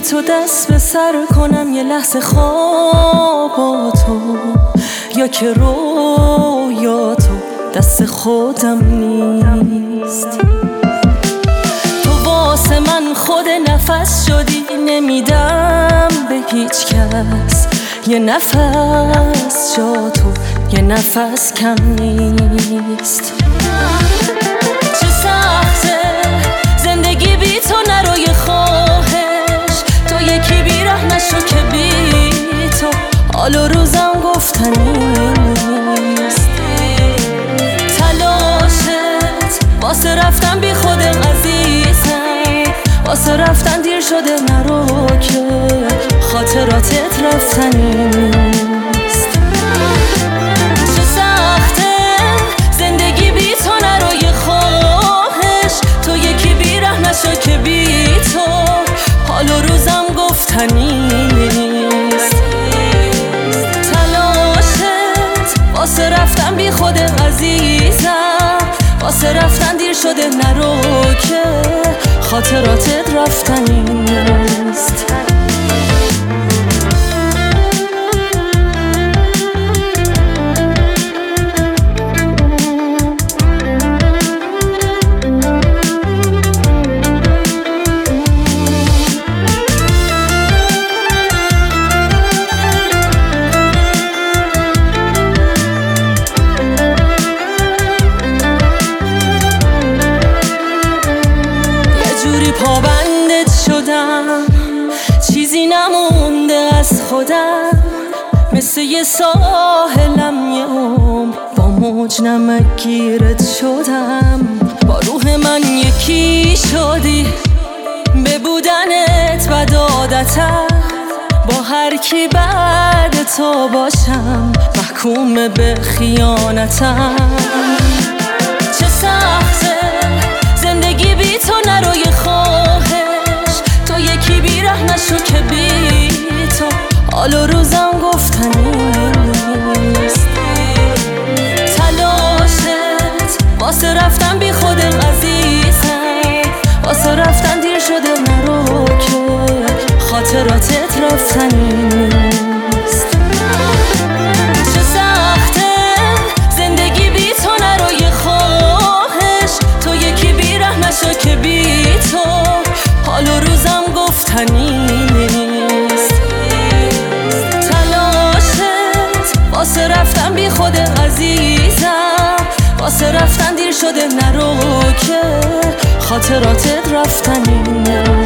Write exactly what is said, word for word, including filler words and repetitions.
تو دست به سر کنم یه لحظه خواباتو، یا که رویاتو دست خودم نیست. تو واسه من خود نفس شدی، نمیدم به هیچ کس یه نفس جا تو، یه نفس کم نیست. چه سخته زندگی بی تو، نروی خواهش تو یکی بی ره نشو که بی تو حال و روزم گفتنی نیست. تلاشت واسه رفتن بی خود عزیزم، واسه رفتن دیر شده نرو که خاطراتت رفتنی نیست. چه سخته زندگی بی تو، نروی خواهش تو یکی بی ره نشو که بی تو حال و روزم گفتنی نیست. تلاشت واسه رفتن بی خود عزیزم، واسه رفتن دیر شده نرو که خاطراتت رفتنی نیست. پابندت شدم چیزی نمونده از خودم، مثل یه ساحلم یه عمر با موج نمک گیرت شدم. با روح من یکی شدی، به بودنت بد عادتم، با هر کی بعد تو باشم محکوم به خیانتم. چه سخته زندگی بی تو، نروی خواهش تو یکی بی ره نشو که بی تو حال و روزم گفتنی نیست. تلاشت واسه رفتن بی خود عزیزم، واسه رفتن دیر شده نرو که خاطراتت رفتنی نیست. چه سخته زندگی بی تو، نروی خواهش تو یکی بی ره نشو که بی تو حال و روزم گفتنی نیست. تلاشت واسه رفتن بی خود عزیزم، واسه رفتن دیر شده نرو که خاطراتت رفتنی نیست.